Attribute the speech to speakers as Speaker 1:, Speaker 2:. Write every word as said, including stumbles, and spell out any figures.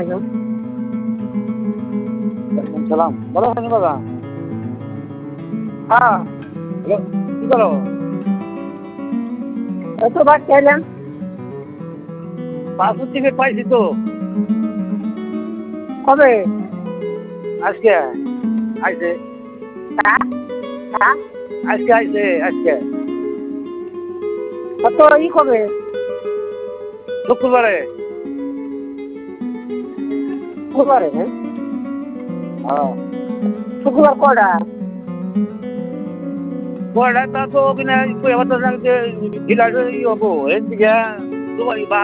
Speaker 1: আলাইকুম।
Speaker 2: ওয়ালাইকুম সালাম। ভালো আছেন দাদা?
Speaker 1: হ্যাঁ,
Speaker 2: হ্যালো, কি করো?
Speaker 1: এই তো বাড়িতে এলাম।
Speaker 2: পাসপোর্ট টিকিট পাইছি তো
Speaker 1: কবে?
Speaker 2: আজকে আইছে
Speaker 1: হ্যাঁ হ্যাঁ,
Speaker 2: আজকে আইছে আজকে
Speaker 1: কত ই কবে?
Speaker 2: শুক্রবারে।
Speaker 1: শুক্রবারে, হ্যাঁ?
Speaker 2: হ্যাঁ,
Speaker 1: শুক্রবার কটা?
Speaker 2: কয়টা তা তো ওখানে এবার তো ঢিলা ই হবো এর দিকে দুবাই বা